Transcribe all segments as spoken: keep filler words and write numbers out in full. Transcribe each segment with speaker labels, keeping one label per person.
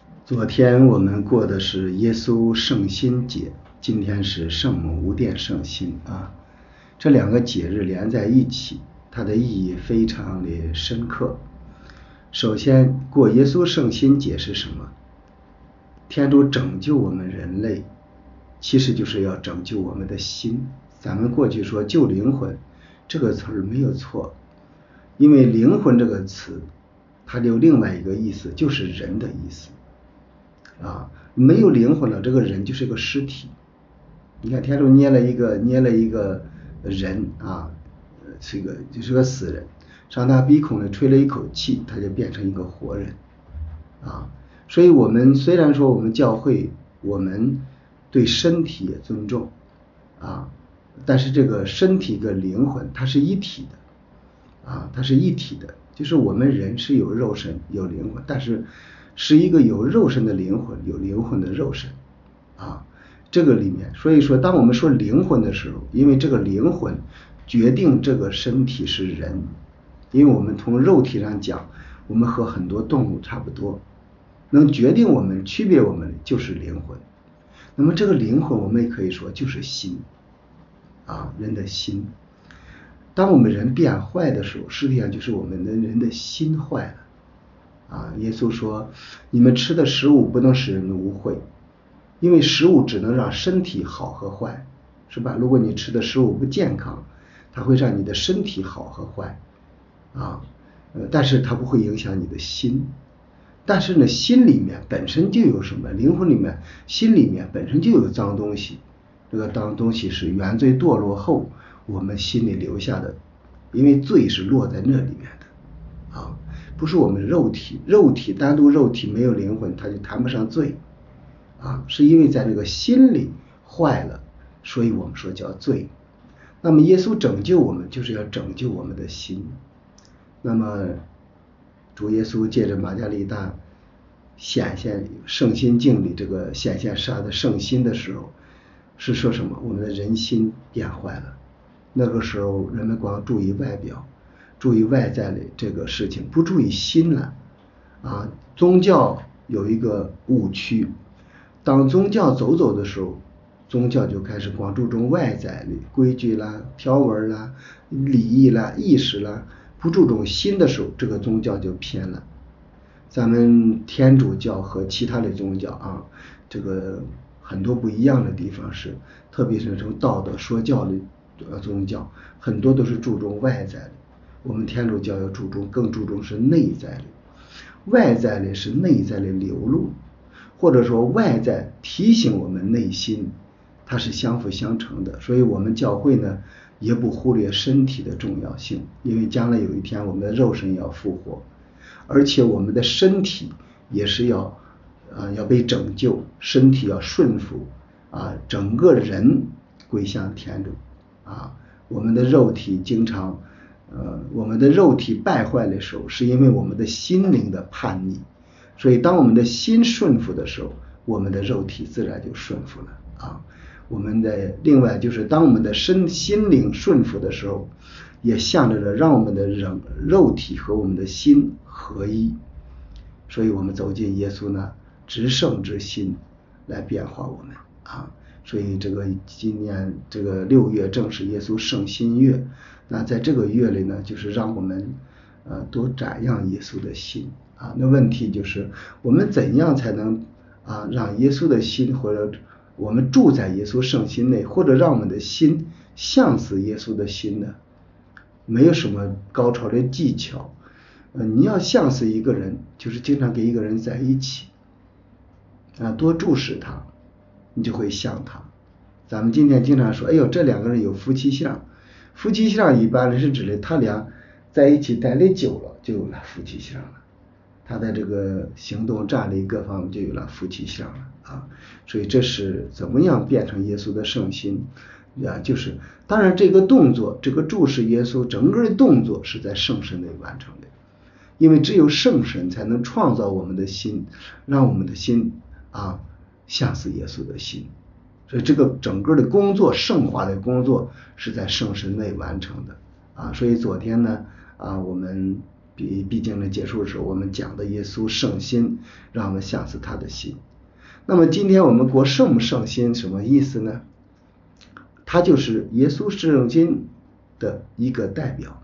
Speaker 1: 昨天我们过的是耶稣圣心节，今天是圣母无玷圣心啊。这两个节日连在一起，它的意义非常的深刻。首先，过耶稣圣心节是什么？天主拯救我们人类，其实就是要拯救我们的心。咱们过去说救灵魂，这个词儿没有错，因为灵魂这个词，它有另外一个意思，就是人的意思。啊，没有灵魂了，这个人就是个尸体。你看天主捏了一个捏了一个人啊，这个就是个死人，上他鼻孔里吹了一口气，他就变成一个活人啊。所以我们虽然说我们教会我们对身体也尊重啊，但是这个身体跟灵魂它是一体的啊，它是一体的，就是我们人是有肉身有灵魂，但是是一个有肉身的灵魂，有灵魂的肉身啊，这个里面，所以说当我们说灵魂的时候，因为这个灵魂决定这个身体是人，因为我们从肉体上讲，我们和很多动物差不多，能决定我们区别我们的就是灵魂。那么这个灵魂我们也可以说就是心啊，人的心。当我们人变坏的时候，实际上就是我们的人的心坏了。啊，耶稣说，你们吃的食物不能使人污秽，因为食物只能让身体好和坏，是吧？如果你吃的食物不健康，它会让你的身体好和坏啊，呃，但是它不会影响你的心。但是呢，心里面本身就有什么？灵魂里面、心里面本身就有脏东西，这个脏东西是原罪堕落后我们心里留下的，因为罪是落在那里面的啊。不是我们肉体，肉体单独肉体没有灵魂，它就谈不上罪啊，是因为在这个心里坏了，所以我们说叫罪。那么耶稣拯救我们，就是要拯救我们的心。那么主耶稣借着玛加利大显现圣心境里这个显现杀的圣心的时候，是说什么？我们的人心变坏了。那个时候人们光注意外表，注意外在的这个事情，不注意心了啊。宗教有一个误区，当宗教走走的时候，宗教就开始光注重外在的规矩啦、条文啦、礼仪啦、意识啦，不注重心的时候，这个宗教就偏了。咱们天主教和其他的宗教啊，这个很多不一样的地方是，特别是从道德说教的宗教，很多都是注重外在的。我们天主教要注重，更注重是内在的，外在的是内在的流露，或者说外在提醒我们内心，它是相辅相成的。所以我们教会呢，也不忽略身体的重要性，因为将来有一天我们的肉身要复活，而且我们的身体也是要啊要被拯救，身体要顺服啊，整个人归向天主啊。我们的肉体经常呃我们的肉体败坏的时候，是因为我们的心灵的叛逆，所以当我们的心顺服的时候，我们的肉体自然就顺服了啊。我们的另外就是当我们的身心灵顺服的时候，也象征着让我们的人肉体和我们的心合一。所以我们走进耶稣呢，至圣之心来变化我们啊。所以这个今年这个六月正是耶稣圣心月，那在这个月里呢，就是让我们呃多瞻仰耶稣的心啊。那问题就是我们怎样才能啊让耶稣的心，或者我们住在耶稣圣心内，或者让我们的心像似耶稣的心呢？没有什么高超的技巧，呃，你要像似一个人，就是经常跟一个人在一起啊，多注视他，你就会像他。咱们今天经常说，哎呦，这两个人有夫妻相。夫妻相一般是指的他俩在一起待的久了，就有了夫妻相了。他的这个行动站立各方面就有了夫妻相了啊。所以这是怎么样变成耶稣的圣心啊？就是当然这个动作，这个注视耶稣整个的动作是在圣神内完成的，因为只有圣神才能创造我们的心，让我们的心啊像似耶稣的心。所以这个整个的工作，圣化的工作是在圣神内完成的啊。所以昨天呢啊，我们毕毕竟呢结束的时候我们讲的耶稣圣心，让我们想思他的心。那么今天我们过圣母圣心什么意思呢？它就是耶稣圣心的一个代表。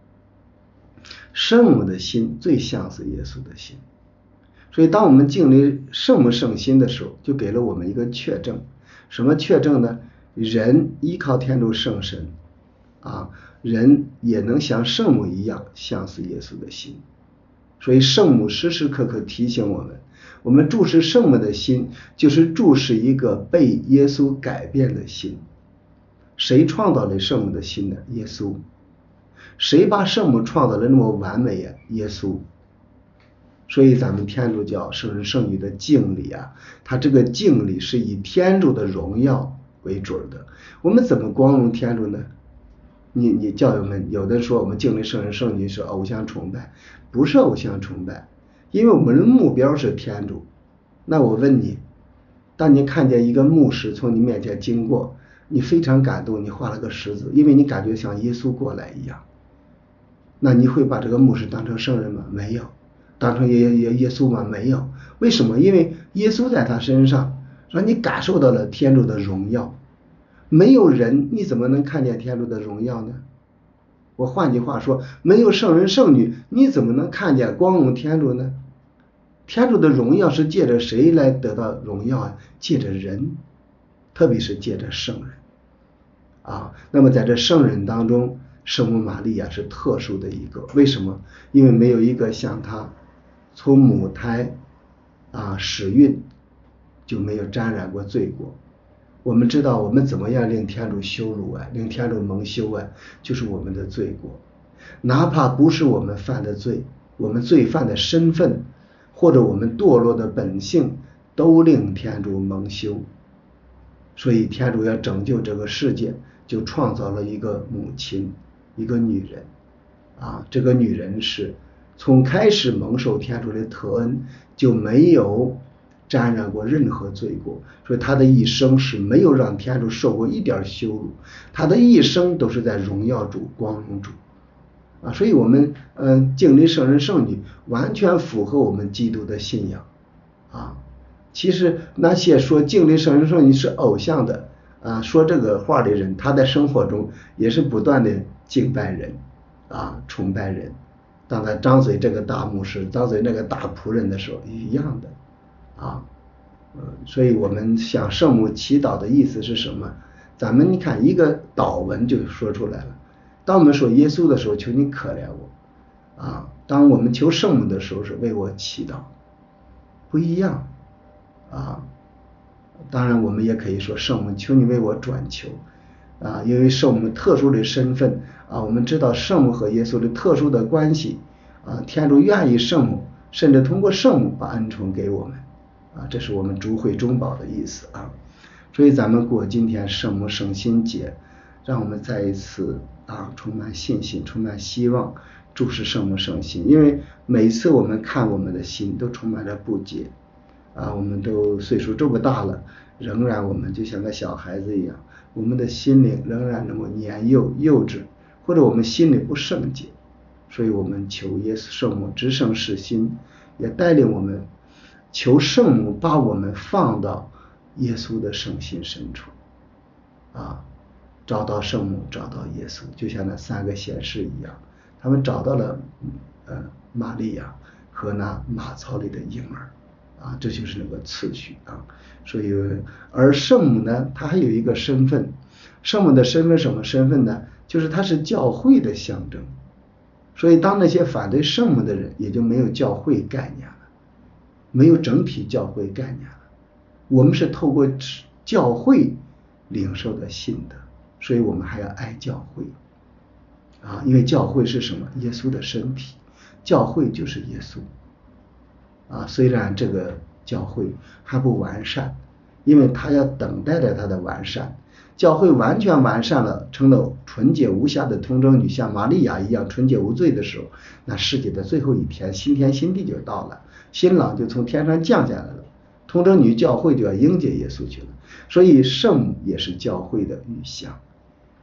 Speaker 1: 圣母的心最像是耶稣的心，所以当我们经历圣母圣心的时候，就给了我们一个确证。什么确证呢？人依靠天主圣神啊，人也能像圣母一样像是耶稣的心。所以圣母时时刻刻提醒我们，我们注视圣母的心，就是注视一个被耶稣改变的心。谁创造了圣母的心呢？耶稣。谁把圣母创造的那么完美呀？耶稣。所以咱们天主教圣人圣女的敬礼啊，它这个敬礼是以天主的荣耀为准的。我们怎么光荣天主呢？你你教友们，有的说我们敬礼圣人圣女是偶像崇拜，不是偶像崇拜，因为我们的目标是天主。那我问你，当你看见一个牧师从你面前经过，你非常感动，你画了个十字，因为你感觉像耶稣过来一样，那你会把这个牧师当成圣人吗？没有。当成耶耶耶稣吗？没有。为什么？因为耶稣在他身上让你感受到了天主的荣耀。没有人你怎么能看见天主的荣耀呢？我换句话说，没有圣人圣女你怎么能看见光荣天主呢？天主的荣耀是借着谁来得到荣耀啊？借着人，特别是借着圣人啊。那么在这圣人当中，圣母玛利亚是特殊的一个。为什么？因为没有一个像她从母胎啊始孕就没有沾染过罪过。我们知道我们怎么样令天主羞辱啊，令天主蒙羞啊，就是我们的罪过。哪怕不是我们犯的罪，我们罪犯的身份或者我们堕落的本性都令天主蒙羞。所以天主要拯救这个世界，就创造了一个母亲，一个女人啊。这个女人是从开始蒙受天主的特恩就没有沾染过任何罪过，所以她的一生是没有让天主受过一点羞辱，她的一生都是在荣耀主光荣主啊。所以我们呃敬礼圣人圣女完全符合我们基督的信仰啊。其实那些说敬礼圣人圣女是偶像的啊，说这个话的人，他在生活中也是不断的敬拜人啊，崇拜人。当他张嘴这个大牧师，张嘴那个大仆人的时候，一样的啊。呃，所以我们向圣母祈祷的意思是什么？咱们你看一个祷文就说出来了。当我们说耶稣的时候，求你可怜我啊；当我们求圣母的时候，是为我祈祷，不一样啊。当然我们也可以说圣母，求你为我转求啊，因为圣母特殊的身份啊，我们知道圣母和耶稣的特殊的关系啊，天主愿意圣母，甚至通过圣母把恩宠给我们啊，这是我们主会中保的意思啊。所以咱们过今天圣母圣心节，让我们再一次啊充满信心，充满希望，注视圣母圣心。因为每次我们看我们的心都充满着不解啊，我们都岁数这么大了，仍然我们就像个小孩子一样，我们的心灵仍然那么年幼幼稚，或者我们心里不圣洁。所以我们求耶稣圣母至圣是心，也带领我们求圣母把我们放到耶稣的圣心深处啊，找到圣母，找到耶稣，就像那三个贤士一样，他们找到了呃玛利亚和那马槽里的婴儿啊，这就是那个次序啊。所以而圣母呢，她还有一个身份，圣母的身份什么身份呢？就是她是教会的象征。所以当那些反对圣母的人，也就没有教会概念了，没有整体教会概念了。我们是透过教会领受的信德，所以我们还要爱教会啊，因为教会是什么？耶稣的身体，教会就是耶稣啊。虽然这个教会还不完善，因为他要等待着他的完善。教会完全完善了，成了纯洁无瑕的童贞女，像玛利亚一样纯洁无罪的时候，那世界的最后一天，新天新地就到了，新郎就从天上降下来了，童贞女教会就要迎接耶稣去了。所以圣母也是教会的预象。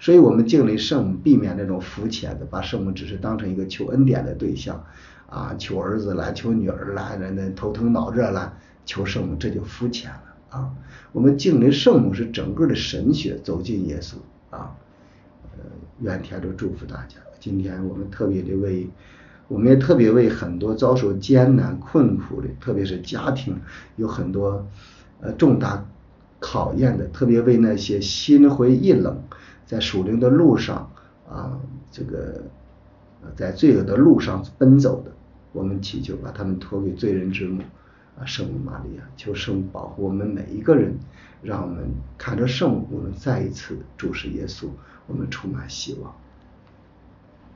Speaker 1: 所以我们敬礼圣母，避免那种肤浅的，把圣母只是当成一个求恩典的对象啊，求儿子来，求女儿来，那头疼脑热来求圣母，这就肤浅了啊。我们敬礼圣母是整个的神学走进耶稣啊。呃，愿天主祝福大家。今天我们特别的为，我们也特别为很多遭受艰难困苦的，特别是家庭有很多呃重大考验的，特别为那些心灰意冷，在属灵的路上啊，这个在罪恶的路上奔走的，我们祈求把他们托给罪人之母啊，圣母玛利亚，求圣母保护我们每一个人，让我们看着圣母，我们再一次注视耶稣，我们充满希望。